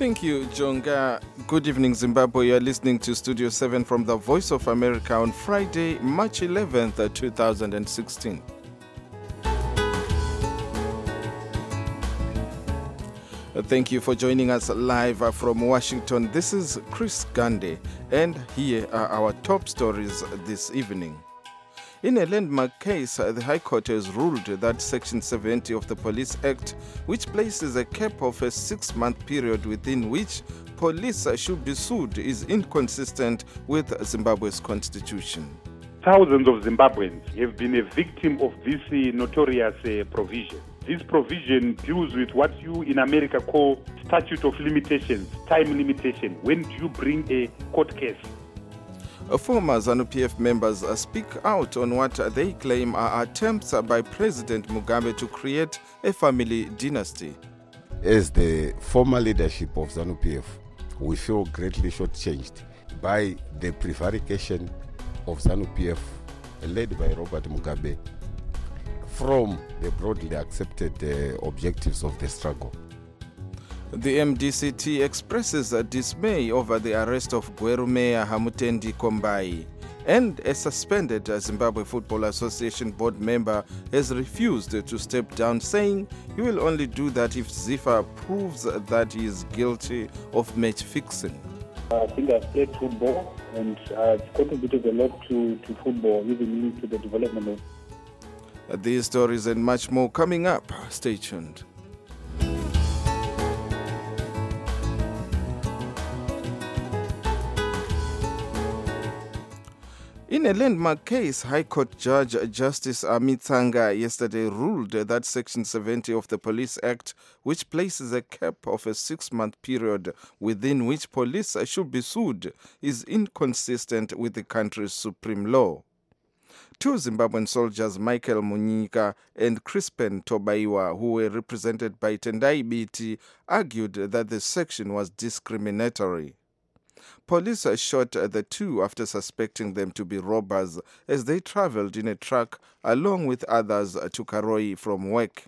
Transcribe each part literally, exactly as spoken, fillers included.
Thank you, Jonga. Good evening, Zimbabwe. You are listening to Studio seven from the Voice of America on Friday, March eleventh, two thousand sixteen. Thank you for joining us live from Washington. This is Chris Gande, and here are our top stories this evening. In a landmark case, the High Court has ruled that Section seventy of the Police Act, which places a cap of a six-month period within which police should be sued, is inconsistent with Zimbabwe's constitution. Thousands of Zimbabweans have been a victim of this uh, notorious uh, provision. This provision deals with what you in America call statute of limitations, time limitation. When do you bring a court case? Former ZANU-P F members speak out on what they claim are attempts by President Mugabe to create a family dynasty. As the former leadership of ZANU-P F, we feel greatly shortchanged by the prevarication of ZANU-P F, led by Robert Mugabe, from the broadly accepted uh, objectives of the struggle. The M D C T expresses dismay over the arrest of Gweru Mayor Hamutendi Kombai, and a suspended Zimbabwe Football Association board member has refused to step down, saying he will only do that if Zifa proves that he is guilty of match fixing. I think I've played football and I've contributed a lot to, to football, even linked to the development of. These stories and much more coming up. Stay tuned. In a landmark case, High Court Judge Justice Amit Tsanga yesterday ruled that Section seventy of the Police Act, which places a cap of a six-month period within which police should be sued, is inconsistent with the country's supreme law. Two Zimbabwean soldiers, Michael Munyika and Crispin Tobaiwa, who were represented by Tendai Biti, argued that the section was discriminatory. Police shot the two after suspecting them to be robbers as they traveled in a truck along with others to Karoi from work.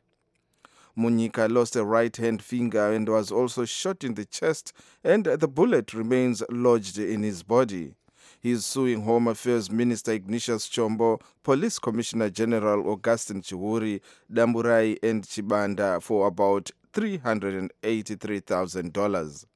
Munyika lost a right-hand finger and was also shot in the chest, and the bullet remains lodged in his body. He is suing Home Affairs Minister Ignatius Chombo, Police Commissioner General Augustine Chihuri, Damburai and Chibanda for about three hundred eighty-three thousand dollars.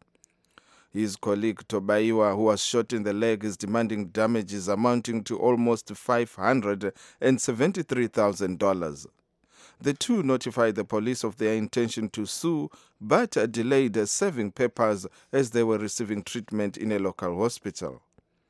His colleague Tobaiwa, who was shot in the leg, is demanding damages amounting to almost five hundred seventy-three thousand dollars. The two notified the police of their intention to sue, but delayed serving papers as they were receiving treatment in a local hospital.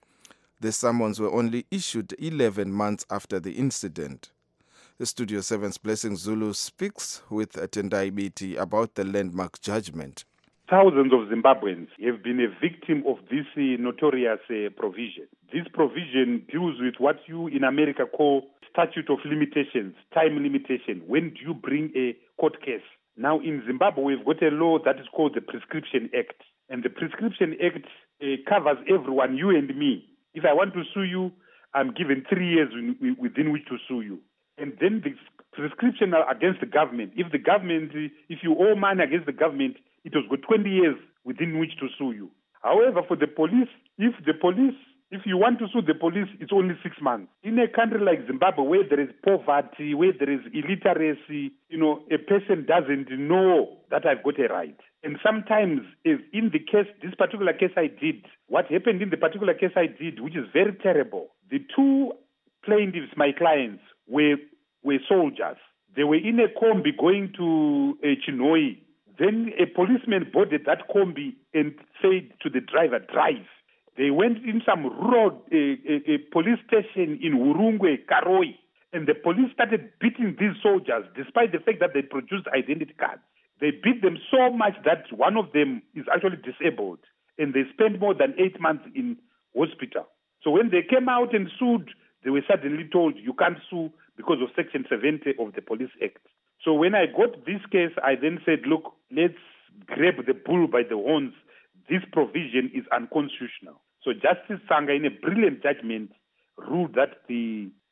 The summons were only issued eleven months after the incident. Studio seven's Blessing Zulu speaks with Tendai Biti about the landmark judgment. Thousands of Zimbabweans have been a victim of this uh, notorious uh, provision. This provision deals with what you in America call statute of limitations, time limitation. When do you bring a court case? Now in Zimbabwe, we've got a law that is called the Prescription Act. And the Prescription Act uh, covers everyone, you and me. If I want to sue you, I'm given three years in, within which to sue you. And then the prescription against the government. If the government, if you owe money against the government, it has got twenty years within which to sue you. However, for the police, if the police, if you want to sue the police, it's only six months. In a country like Zimbabwe, where there is poverty, where there is illiteracy, you know, a person doesn't know that I've got a right. And sometimes, if in the case, this particular case I did, what happened in the particular case I did, which is very terrible, the two plaintiffs, my clients, were were soldiers. They were in a combi going to uh, Chinoi. Then a policeman boarded that combi and said to the driver, drive. They went in some rural uh, a, a police station in Urungwe, Karoi, and the police started beating these soldiers despite the fact that they produced identity cards. They beat them so much that one of them is actually disabled, and they spent more than eight months in hospital. So when they came out and sued, they were suddenly told, you can't sue because of Section seventy of the Police Act. So when I got this case, I then said, look, let's grab the bull by the horns. This provision is unconstitutional. So Justice Tsanga, in a brilliant judgment, ruled that the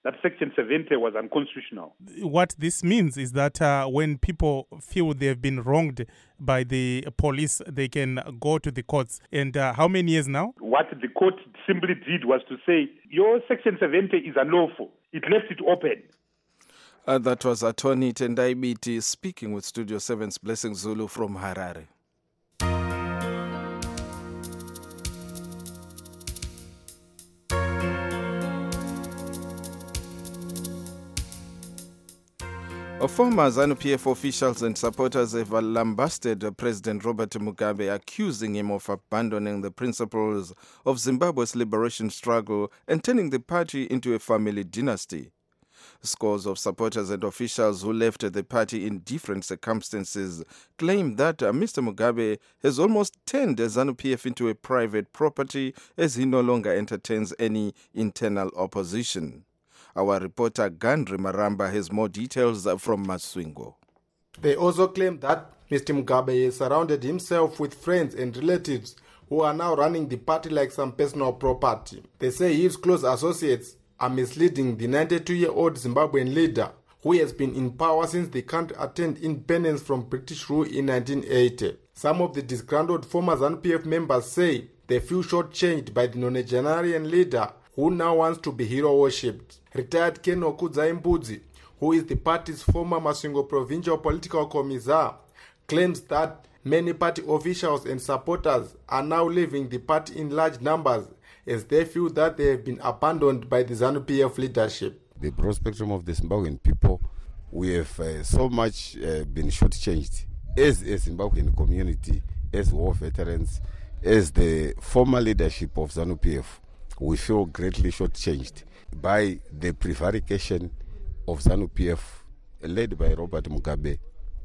that Section seventy was unconstitutional. What this means is that uh, when people feel they've been wronged by the police, they can go to the courts. And uh, how many years now? What the court simply did was to say, your Section seventy is unlawful. It left it open. Uh, that was Attorney Tendai Biti speaking with Studio seven's Blessing Zulu from Harare. Former ZANU P F officials and supporters have lambasted President Robert Mugabe, accusing him of abandoning the principles of Zimbabwe's liberation struggle and turning the party into a family dynasty. Scores of supporters and officials who left the party in different circumstances claim that Mister Mugabe has almost turned ZANU P F into a private property as he no longer entertains any internal opposition. Our reporter Gandri Maramba has more details from Maswingo. They also claim that Mister Mugabe has surrounded himself with friends and relatives who are now running the party like some personal property. They say his close associates are misleading the ninety-two-year-old Zimbabwean leader who has been in power since the country attained independence from British rule in nineteen eighty. Some of the disgruntled former ZANU P F members say they feel shortchanged by the nonagenarian leader who now wants to be hero-worshipped. Retired Ken Okudzaimbudzi, who is the party's former Masvingo provincial political commissar, claims that many party officials and supporters are now leaving the party in large numbers as they feel that they have been abandoned by the ZANU P F leadership. The broad spectrum of the Zimbabwean people, we have uh, so much uh, been shortchanged as a Zimbabwean community, as war veterans, as the former leadership of ZANU P F. We feel greatly shortchanged by the prevarication of ZANU P F led by Robert Mugabe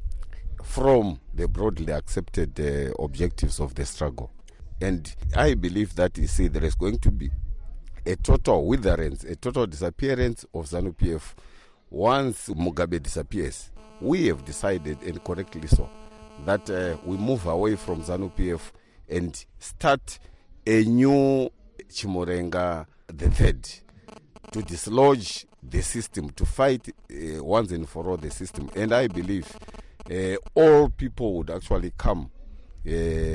from the broadly accepted uh, objectives of the struggle. And I believe that, you see, there is going to be a total witherance, a total disappearance of ZANU P F once Mugabe disappears. We have decided, and correctly so, that uh, we move away from ZANU P F and start a new Chimurenga the third, to dislodge the system, to fight uh, once and for all the system. And I believe uh, all people would actually come uh,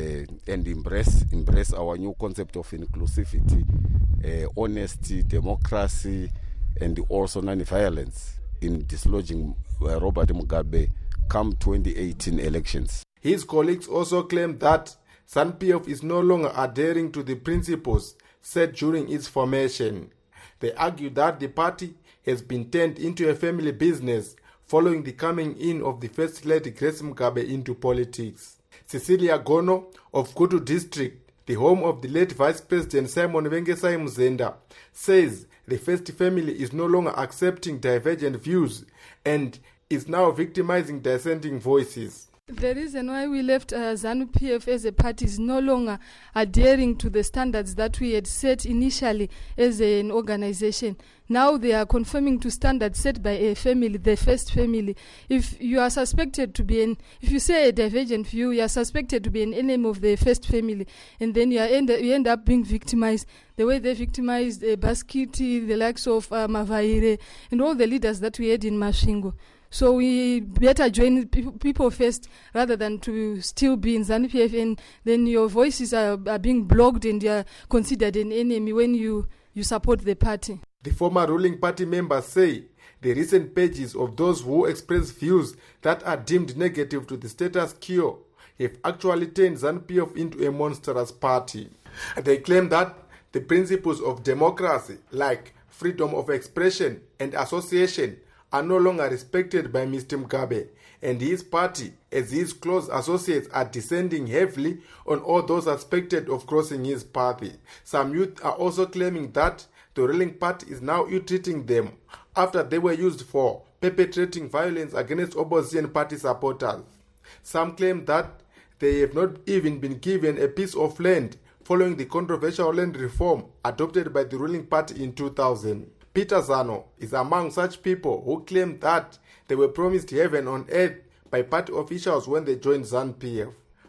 and embrace embrace our new concept of inclusivity, uh, honesty, democracy, and also non-violence in dislodging uh, Robert Mugabe come twenty eighteen elections. His colleagues also claim that ZANU P F is no longer adhering to the principles set during its formation. They argue that the party has been turned into a family business following the coming in of the First Lady Grace Mugabe into politics. Cecilia Gono of Kutu District, the home of the late Vice President Simon Vengesai Muzenda, says the First Family is no longer accepting divergent views and is now victimizing dissenting voices. The reason why we left uh, ZANU P F as a party is no longer adhering to the standards that we had set initially as an organization. Now they are conforming to standards set by a family, the First Family. If you are suspected to be an, if you say a divergent view, you are suspected to be an enemy of the First Family, and then you, are end, you end up being victimized. The way they victimized uh, Baskiti, the likes of uh, Mavaire, and all the leaders that we had in Masvingo. So we better join people first rather than to still be in ZANU P F, and then your voices are, are being blocked and you are considered an enemy when you, you support the party. The former ruling party members say the recent pages of those who express views that are deemed negative to the status quo have actually turned ZANU P F into a monstrous party. They claim that the principles of democracy, like freedom of expression and association, are no longer respected by Mister Mugabe, and his party, as his close associates, are descending heavily on all those suspected of crossing his path. Some youth are also claiming that the ruling party is now ill-treating them after they were used for perpetrating violence against opposition party supporters. Some claim that they have not even been given a piece of land following the controversial land reform adopted by the ruling party in two thousand. Peter Zano is among such people who claim that they were promised heaven on earth by party officials when they joined ZANU P F.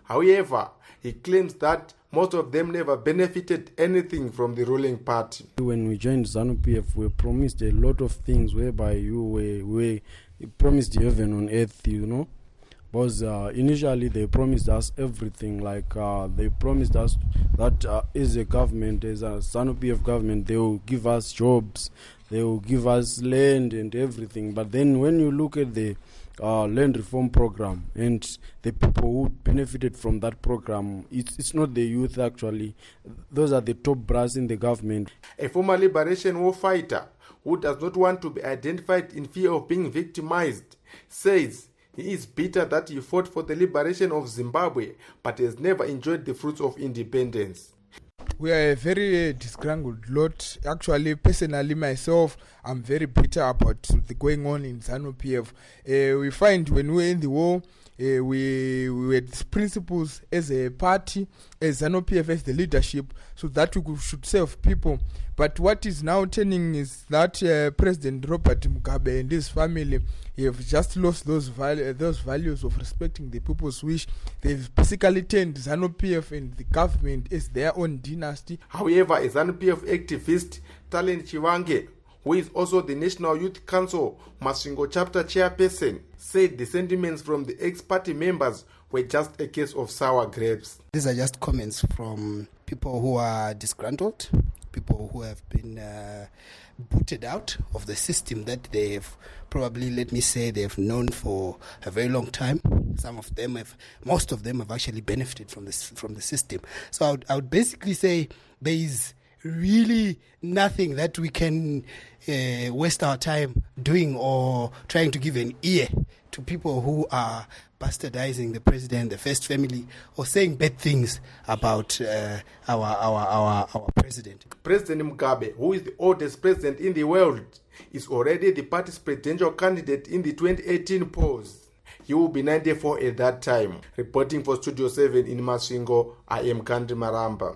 However, he claims that most of them never benefited anything from the ruling party. When we joined ZANU P F, we were promised a lot of things whereby you were, were promised heaven on earth, you know. Because uh, initially they promised us everything, like uh, they promised us that uh, as a government, as a ZANU P F government, they will give us jobs, they will give us land and everything. But then when you look at the uh, land reform program and the people who benefited from that program, it's, it's not the youth actually. Those are the top brass in the government. A former liberation war fighter who does not want to be identified in fear of being victimized says he is bitter that he fought for the liberation of Zimbabwe but has never enjoyed the fruits of independence. We are a very disgruntled lot. Actually, personally, myself, I'm very bitter about the going on in ZANU P F. Uh, we find when we were in the war, uh, we, we had principles as a party, as ZANU P F, as the leadership, so that we could, should serve people. But what is now turning is that uh, President Robert Mugabe and his family have just lost those, val- those values of respecting the people's wish. They've basically turned ZANU P F and the government as their own dynasty. However, a ZANU P F activist, Talent Chivange, who is also the National Youth Council Masvingo chapter chairperson, said the sentiments from the ex-party members were just a case of sour grapes. These are just comments from people who are disgruntled, people who have been uh, booted out of the system that they've probably, let me say, they've known for a very long time. Some of them have, most of them have actually benefited from this from the system. So I would, I would basically say there is really nothing that we can uh, waste our time doing or trying to give an ear to people who are bastardizing the president, the first family, or saying bad things about uh, our, our, our, our president. President Mugabe, who is the oldest president in the world, is already the party's presidential candidate in the twenty eighteen polls. He will be ninety-four at that time. Reporting for Studio seven in Masvingo, I am Kandi Maramba.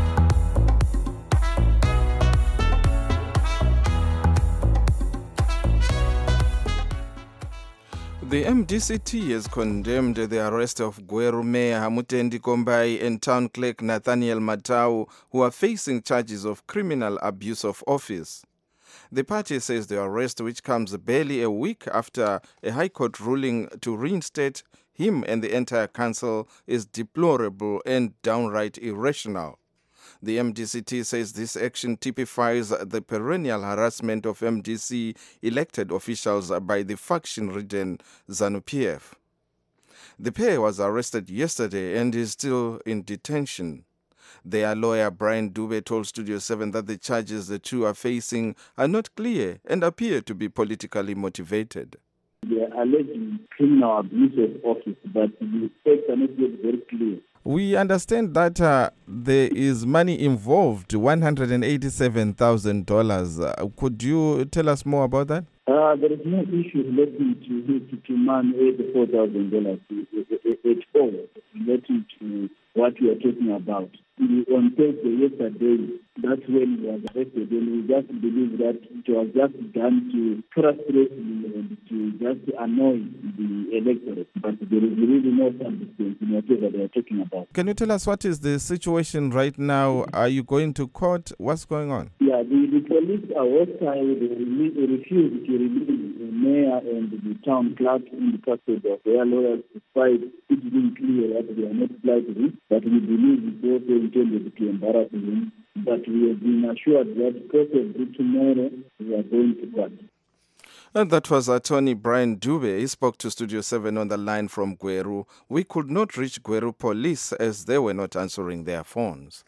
The M D C T has condemned the arrest of Gweru Mayor Hamutendi Kombai and Town Clerk Nathaniel Matau, who are facing charges of criminal abuse of office. The party says the arrest, which comes barely a week after a High Court ruling to reinstate him and the entire council, is deplorable and downright irrational. The M D C T says this action typifies the perennial harassment of M D C elected officials by the faction-ridden ZANU P F. The pair was arrested yesterday and is still in detention. Their lawyer Brian Dube told Studio seven that the charges the two are facing are not clear and appear to be politically motivated. They are alleging criminal abuse of office, but the facts are not yet very clear. We understand that uh, there is money involved, one hundred eighty-seven thousand dollars. Uh, could you tell us more about that? Uh, there is no issue relating to to, to man eighty-four thousand dollars at all relating to what we are talking about. On Thursday, yesterday, that's when he was arrested, and we just believe that it was just done to frustrate and to just annoy the electorate. But there is really no substance in whatever they are talking about. Can you tell us what is the situation right now? Are you going to court? What's going on? Yeah, the, the police are hostile. They, re- they refuse to release the mayor and the town clerk in the custody of their lawyers, despite it being clear that they are not flattering. But we believe it's also intended to embarrass him. But we have been assured that possibly tomorrow we are going to court. And that was attorney Brian Dube. He spoke to Studio seven on the line from Gweru. We could not reach Gweru police as they were not answering their phones.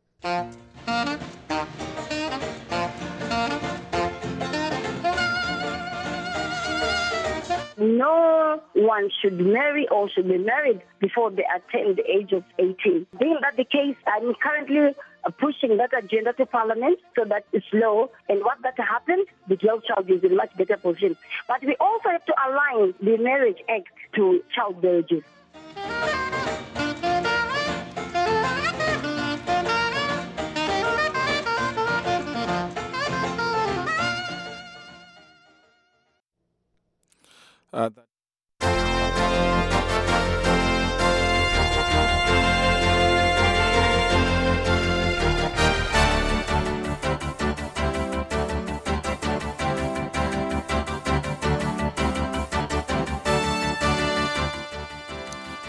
No one should marry or should be married before they attain the age of eighteen. Being that the case, I'm currently pushing that agenda to Parliament so that it's law. And what that happens, the girl child is in a much better position. But we also have to align the Marriage Act to child marriages. Uh, that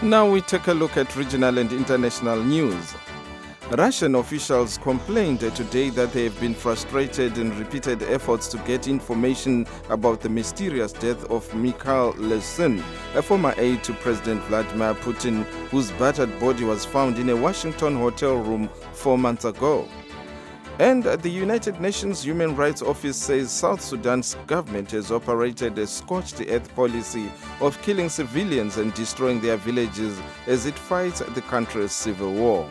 Now we take a look at regional and international news. Russian officials complained today that they have been frustrated in repeated efforts to get information about the mysterious death of Mikhail Lesin, a former aide to President Vladimir Putin, whose battered body was found in a Washington hotel room four months ago. And the United Nations Human Rights Office says South Sudan's government has operated a scorched earth policy of killing civilians and destroying their villages as it fights the country's civil war.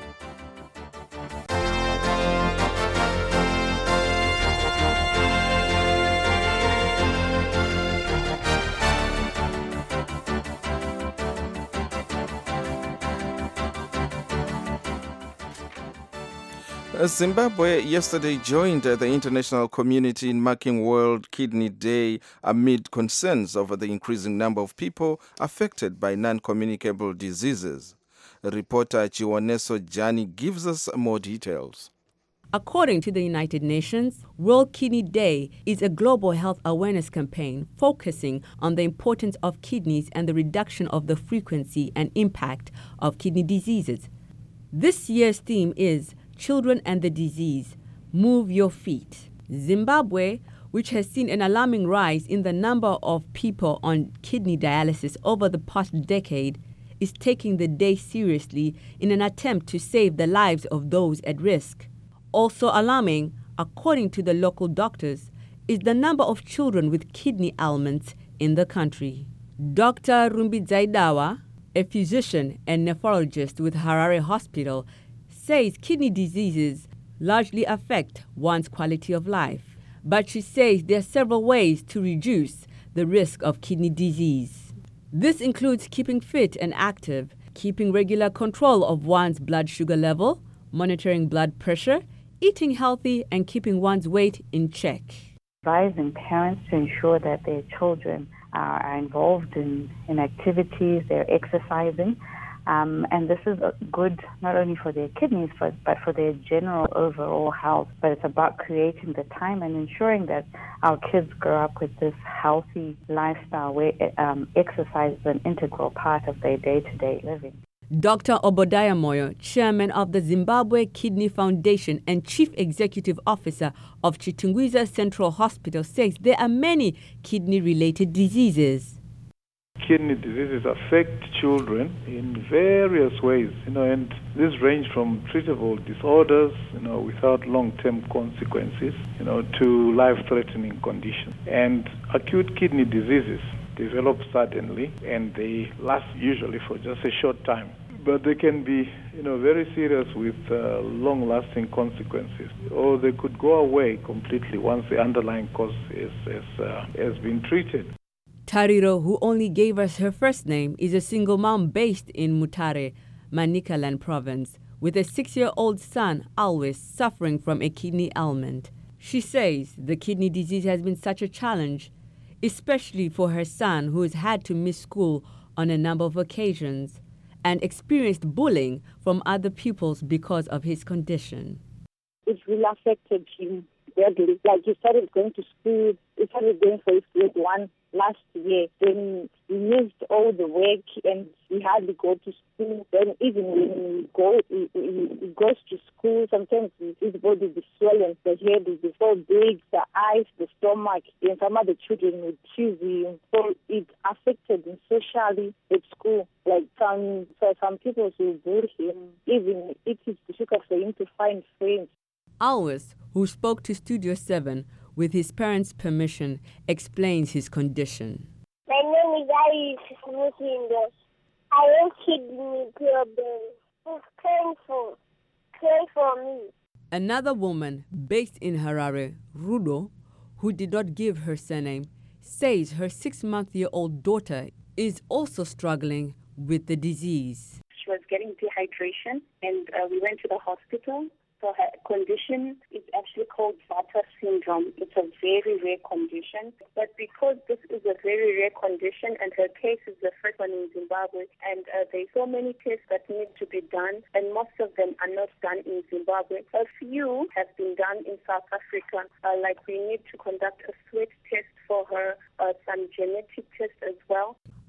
Zimbabwe yesterday joined the international community in marking World Kidney Day amid concerns over the increasing number of people affected by non-communicable diseases. Reporter Chiwoneso Jani gives us more details. According to the United Nations, World Kidney Day is a global health awareness campaign focusing on the importance of kidneys and the reduction of the frequency and impact of kidney diseases. This year's theme is Children and the Disease, Move Your Feet. Zimbabwe, which has seen an alarming rise in the number of people on kidney dialysis over the past decade, is taking the day seriously in an attempt to save the lives of those at risk. Also alarming, according to the local doctors, is the number of children with kidney ailments in the country. Doctor Rumbidzaidawa, a physician and nephrologist with Harare Hospital, says kidney diseases largely affect one's quality of life. But she says there are several ways to reduce the risk of kidney disease. This includes keeping fit and active, keeping regular control of one's blood sugar level, monitoring blood pressure, eating healthy, and keeping one's weight in check. Advising parents to ensure that their children are involved in, in activities, they're exercising. Um, and this is good not only for their kidneys, but, but for their general overall health. But it's about creating the time and ensuring that our kids grow up with this healthy lifestyle where um, exercise is an integral part of their day-to-day living. Doctor Obadiah Moyo, chairman of the Zimbabwe Kidney Foundation and chief executive officer of Chitungwiza Central Hospital, says there are many kidney-related diseases. Kidney diseases affect children in various ways, you know, and these range from treatable disorders, you know, without long-term consequences, you know, to life-threatening conditions. And acute kidney diseases develop suddenly, and they last usually for just a short time. But they can be, you know, very serious with uh, long-lasting consequences, or they could go away completely once the underlying cause is, is, uh, has been treated. Tariro, who only gave us her first name, is a single mom based in Mutare, Manicaland province, with a six-year-old son, always suffering from a kidney ailment. She says the kidney disease has been such a challenge, especially for her son, who has had to miss school on a number of occasions and experienced bullying from other pupils because of his condition. It really affected him badly. Like he started going to school, he started going for his grade one last year. Then he missed all the work and he hardly go to school. Then even when he, go, he, he, he goes to school, sometimes his body will be swollen, the head will be so big, the eyes, the stomach, and some other children would tease him. So it affected him socially at school. Like some, so some people will bully him. Even it is difficult for him to find friends. Always, who spoke to Studio seven with his parents' permission, explains his condition. My name is Iris Musindo. I have kidney problem. It's painful. Pray for me. Another woman based in Harare, Rudo, who did not give her surname, says her six-month-year-old daughter is also struggling with the disease. She was getting dehydration, and uh, we went to the hospital. So her condition is actually called Vater syndrome. It's a very rare condition. But because this is a very rare condition and her case is the first one in Zimbabwe, and uh, there's so many tests that need to be done, and most of them are not done in Zimbabwe. A few have been done in South Africa. Uh, like we need to conduct a sweat test for her, uh, some genetic tests as well.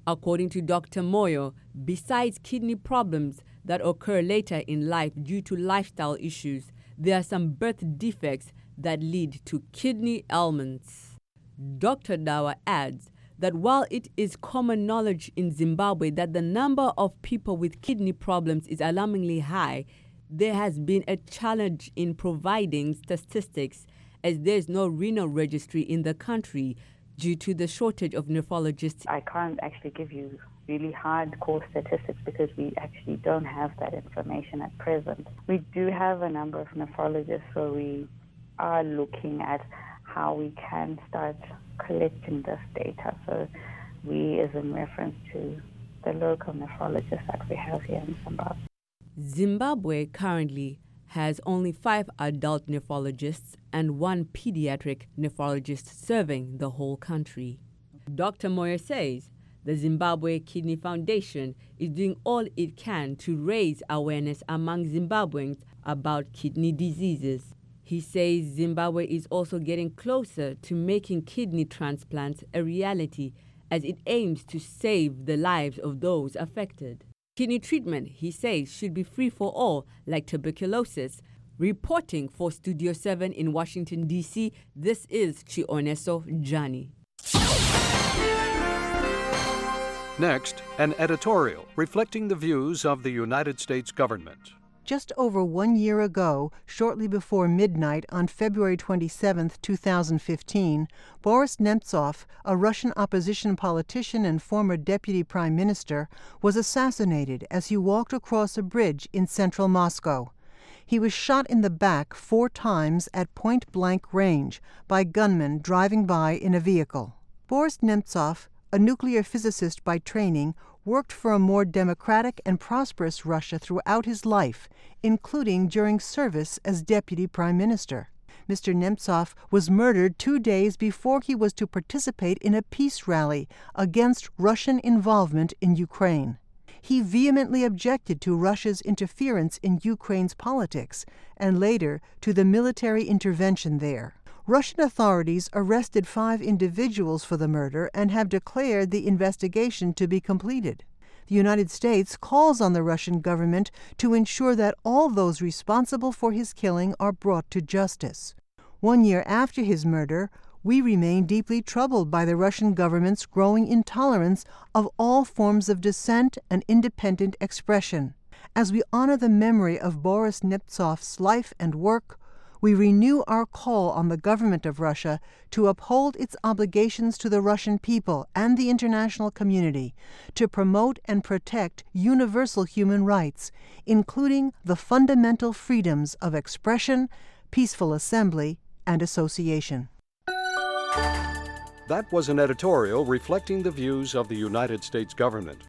According to Doctor Moyo, besides kidney problems that occur later in life due to lifestyle issues, there are some birth defects that lead to kidney ailments. Doctor Dawa adds that while it is common knowledge in Zimbabwe that the number of people with kidney problems is alarmingly high, there has been a challenge in providing statistics as there is no renal registry in the country due to the shortage of nephrologists. I can't actually give you really hardcore statistics because we actually don't have that information at present. We do have a number of nephrologists, so we are looking at how we can start collecting this data. So we, as in reference to the local nephrologists that we have here in Zimbabwe. Zimbabwe currently has only five adult nephrologists and one pediatric nephrologist serving the whole country. Doctor Moyer says the Zimbabwe Kidney Foundation is doing all it can to raise awareness among Zimbabweans about kidney diseases. He says Zimbabwe is also getting closer to making kidney transplants a reality as it aims to save the lives of those affected. Kidney treatment, he says, should be free for all, like tuberculosis. Reporting for Studio seven in Washington, D C, this is Chioneso Jani. Next, an editorial reflecting the views of the United States government. Just over one year ago, shortly before midnight on February twenty-seventh, two thousand fifteen, Boris Nemtsov, a Russian opposition politician and former deputy prime minister, was assassinated as he walked across a bridge in central Moscow. He was shot in the back four times at point-blank range by gunmen driving by in a vehicle. Boris Nemtsov, a nuclear physicist by training, worked for a more democratic and prosperous Russia throughout his life, including during service as deputy prime minister. Mister Nemtsov was murdered two days before he was to participate in a peace rally against Russian involvement in Ukraine. He vehemently objected to Russia's interference in Ukraine's politics and later to the military intervention there. Russian authorities arrested five individuals for the murder and have declared the investigation to be completed. The United States calls on the Russian government to ensure that all those responsible for his killing are brought to justice. One year after his murder, we remain deeply troubled by the Russian government's growing intolerance of all forms of dissent and independent expression. As we honor the memory of Boris Nemtsov's life and work, we renew our call on the government of Russia to uphold its obligations to the Russian people and the international community to promote and protect universal human rights, including the fundamental freedoms of expression, peaceful assembly, and association. That was an editorial reflecting the views of the United States government.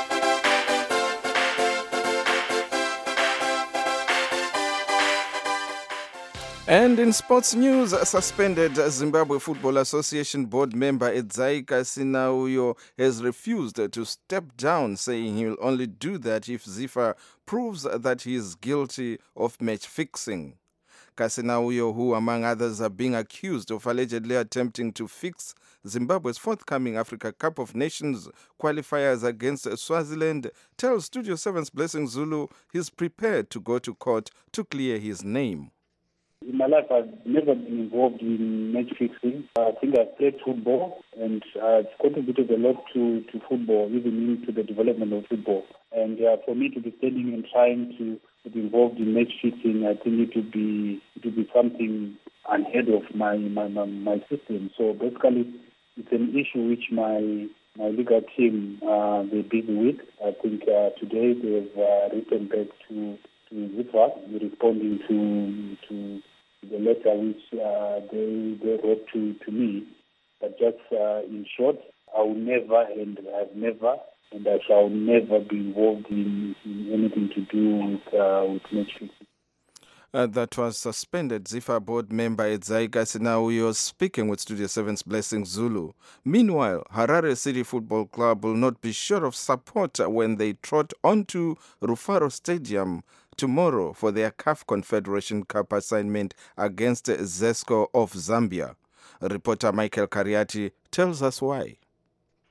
And in sports news, a suspended Zimbabwe Football Association board member Edzai Kasinauyo has refused to step down, saying he will only do that if ZIFA proves that he is guilty of match fixing. Kasinauyo, who among others are being accused of allegedly attempting to fix Zimbabwe's forthcoming Africa Cup of Nations qualifiers against Swaziland, tells Studio seven's Blessing Zulu he's prepared to go to court to clear his name. In my life, I've never been involved in match fixing. I think I've played football and I've contributed a lot to, to football, even into the development of football. And uh, for me to be standing and trying to, to be involved in match fixing, I think it would be it would be something unheard of my my, my, my system. So basically, it's an issue which my my legal team uh, they're busy with. I think uh, today they've uh, written back to to ZIFA, responding to to the letter which uh, they they wrote to, to me. But just uh, in short, I will never and I've never and I shall never be involved in, in anything to do with uh, with match fixing. Uh, that was suspended ZIFA board member Edzai Kasinauyo speaking with Studio seven's Blessing Zulu. Meanwhile, Harare City Football Club will not be short of support when they trot onto Rufaro Stadium tomorrow for their C A F Confederation Cup assignment against Zesco of Zambia. Reporter Michael Kariati tells us why.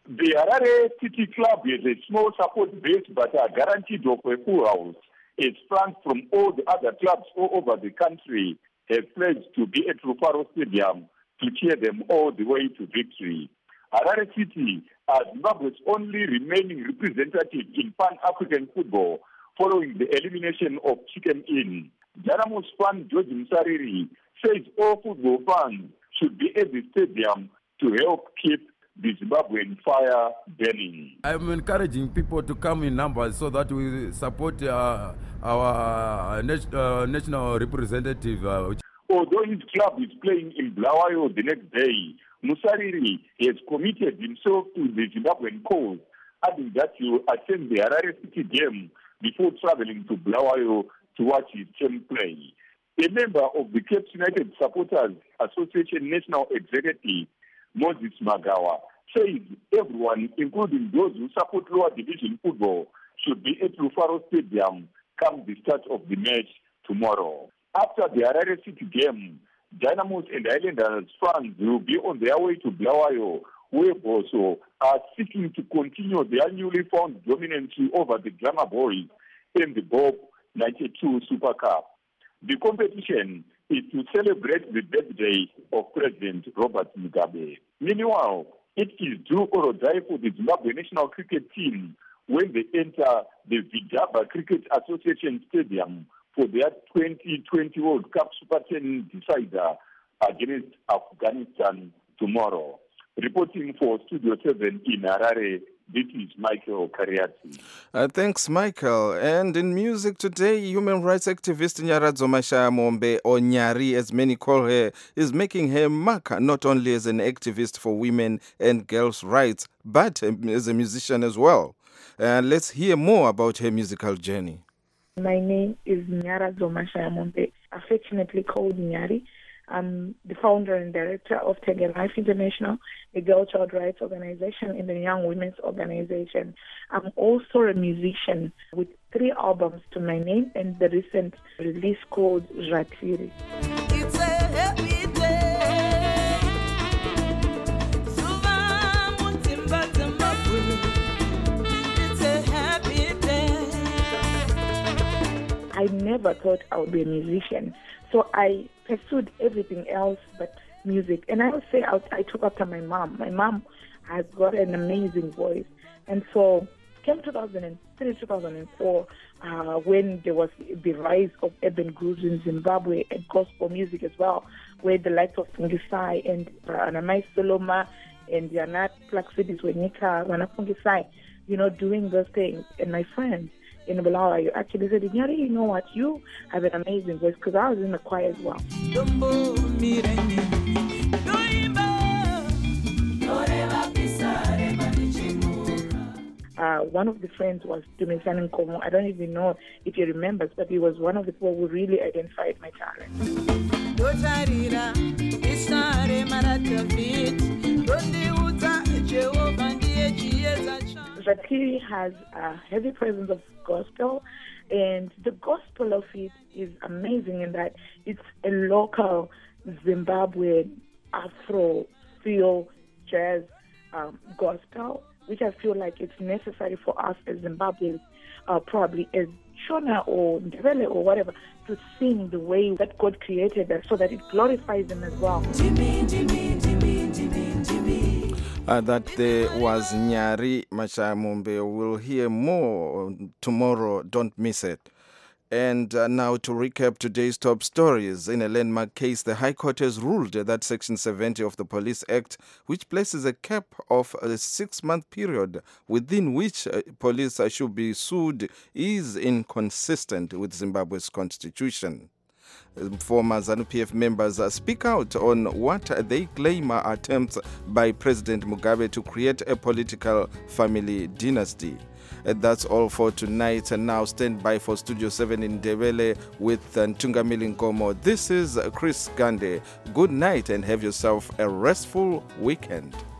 The Harare City Club is a small support base but are guaranteed of a full house. Its fans from all the other clubs all over the country have pledged to be at Rufaro Stadium to cheer them all the way to victory. Harare City are Zimbabwe's only remaining representative in Pan-African football following the elimination of Chicken Inn. Dynamo's fan George Musariri says all football fans should be at the stadium to help keep the Zimbabwean fire burning. I'm encouraging people to come in numbers so that we support uh, our uh, nat- uh, national representative. Uh, Although his club is playing in Bulawayo the next day, Musariri has committed himself to the Zimbabwean cause, adding that he will attend the Harare City game before traveling to Bulawayo to watch his team play. A member of the Cape United Supporters Association National Executive, Moses Magawa, says everyone, including those who support lower division football, should be at Rufaro Stadium come the start of the match tomorrow. After the Harare City game, Dynamos and Islanders fans will be on their way to Bulawayo, where also are seeking to continue their newly found dominance over the Glamour Boys in the Bob ninety-two Super Cup. The competition is to celebrate the birthday of President Robert Mugabe. Meanwhile, it is do or die for the Zimbabwe national cricket team when they enter the Vidaba Cricket Association Stadium for their twenty twenty World Cup Super ten decider against Afghanistan tomorrow. Reporting for Studio seven in Harare, this is Michael Kariati. Uh, thanks, Michael. And in music today, human rights activist Nyaradzo Mashaya-Mombe, or Nyari as many call her, is making her mark not only as an activist for women and girls' rights, but as a musician as well. Uh, let's hear more about her musical journey. My name is Nyaradzo Mashaya-Mombe, affectionately called Nyari. I'm the founder and director of Tege Life International, a girl child rights organization and a young women's organization. I'm also a musician with three albums to my name and the recent release called Ratiri. It's a happy day. It's a happy day. I never thought I would be a musician. So I pursued everything else but music. And I would say I, I took after my mom. My mom has got an amazing voice. And so came two thousand three, two thousand four, uh, when there was the rise of urban grooves in Zimbabwe and gospel music as well, where the likes of Fungisai and uh, Anamai Soloma and Yanat Plaxides Wenika, Wanafungisai, you know, doing those things. And my friends in Bulawayo actually said, Nyari, you know what, you have an amazing voice, because I was in the choir as well. Uh, one of the friends was Dumisani Nkomo. I don't even know if he remembers, but he was one of the people who really identified my talent. Ratiri has a heavy presence of gospel, and the gospel of it is amazing in that it's a local Zimbabwean Afro feel jazz um, gospel, which I feel like it's necessary for us as Zimbabweans, uh, probably as Shona or Ndebele or whatever, to sing the way that God created us so that it glorifies Him as well. Jimmy, Jimmy, Jimmy, Jimmy, Jimmy. Uh, that there was Nyari Mashaya-Mombe. We'll hear more tomorrow. Don't miss it. And uh, now to recap today's top stories. In a landmark case, the High Court has ruled that Section seventy of the Police Act, which places a cap of a six-month period within which uh, police should be sued, is inconsistent with Zimbabwe's constitution. Former ZANU-P F members uh, speak out on what they claim are attempts by President Mugabe to create a political family dynasty. And that's all for tonight. And now stand by for Studio seven in Ndebele with uh, Ntungamili Nkomo. This is Chris Gande. Good night and have yourself a restful weekend.